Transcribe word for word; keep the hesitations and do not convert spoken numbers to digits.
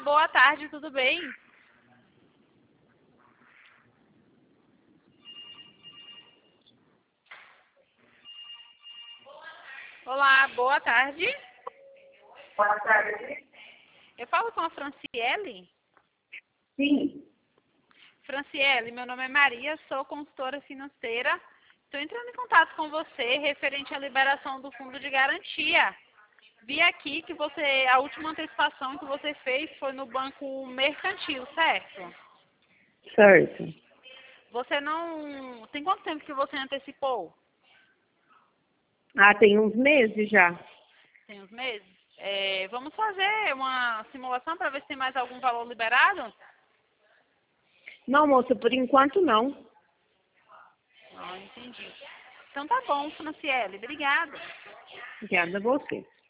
boa tarde, tudo bem? Olá, boa tarde. Boa tarde. Eu falo com a Franciele? Sim. Franciele, meu nome é Maria, sou consultora financeira. Estou entrando em contato com você referente à liberação do fundo de garantia. Vi aqui que você, a última antecipação que você fez foi no Banco Mercantil, certo? Certo. Você não... Tem quanto tempo que você antecipou? Ah, tem uns meses já. Tem uns meses? É, vamos fazer uma simulação para ver se tem mais algum valor liberado? Não, moça, por enquanto não. Não, entendi. Então tá bom, Franciele. Obrigada. Obrigada a você.